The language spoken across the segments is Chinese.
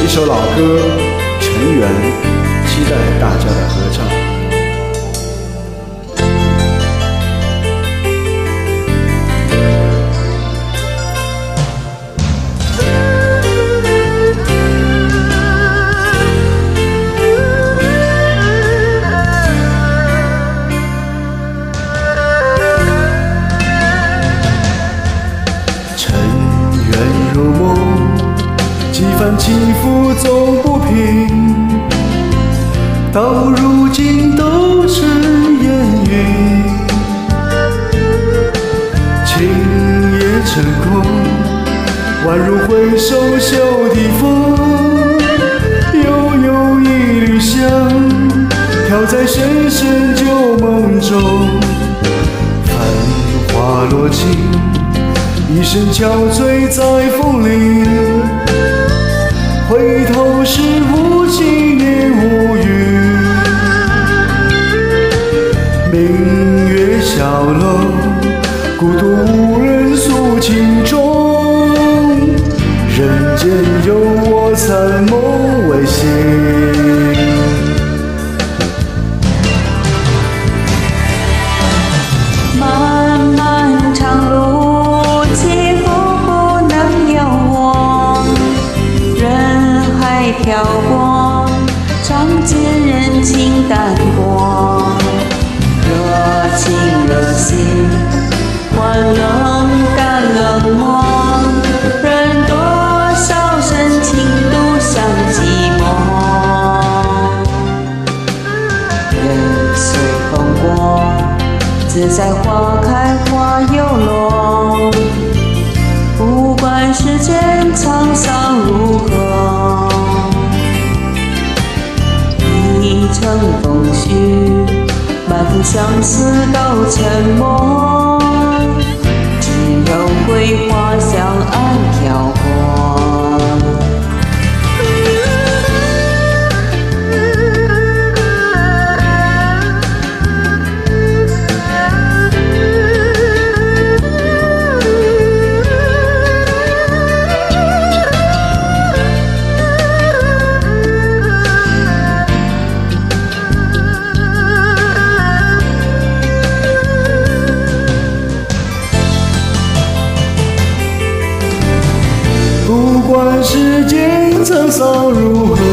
一首老歌《尘缘》，期待大家的合唱。尘缘如梦，几番起伏总不平，到如今都成烟云。情也成空，宛如回首袖底风。悠悠一缕香，飘在深深旧梦中。繁花落尽，一身憔悴在风里，回头是无情也无语。明月小楼，孤独无人诉情衷。人间有我残梦未醒。 漫漫长路，起伏不能遥望，人海漂泊，尝尽人情淡薄。热情热心，换冷淡冷漠，任多少深情独享寂寞。人随风过，自在花开花又落，不管世间沧桑如何，一程风絮，满腹相思都沉默，只有桂花香岸漂泊。 不管世间沧桑如何，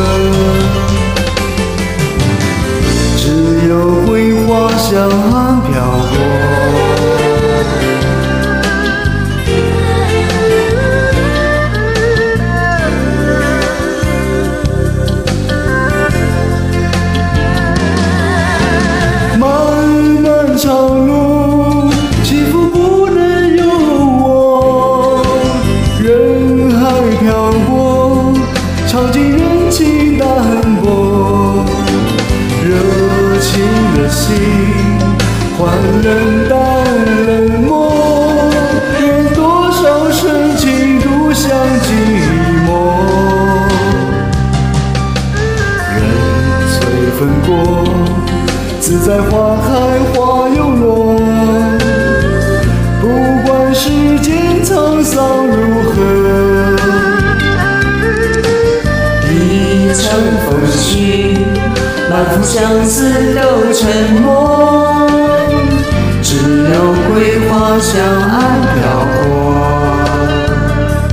只有桂花香岸飘过。漫漫长路，起伏不能由我。人海漂泊，尝尽人情淡薄。热情的心，换冷淡冷漠。愿多少深情独享寂寞。人随风过，自在花开花又落。不管世间沧桑如何， 一程风絮，满腹相思都沉默，只有桂花香岸漂泊，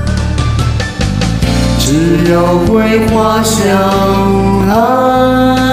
只有桂花香岸。